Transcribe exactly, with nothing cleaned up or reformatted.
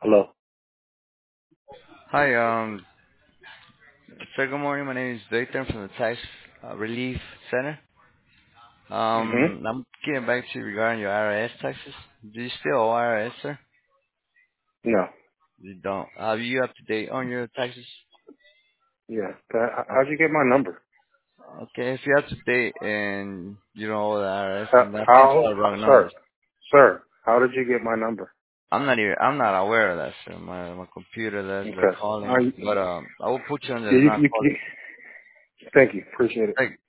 Hello. Hi, um, sir, good morning. My name is Victor from the Tax uh, Relief Center. Mhm. Um, I'm getting back to you regarding your I R S taxes. Do you still owe I R S, sir? No. You don't. Are you up to date on your taxes? Yeah. That, how- how'd Okay. you get my number? Okay, if you're up to date and you don't owe the I R S, How, then I think you how, got the wrong sir, numbers. sir, how did you get my number? I'm not even, I'm not aware of that, sir. My my computer that's uh, Okay. calling, I, but um, I will put you on the you, not you, call. you, thank you. Appreciate it. Hey,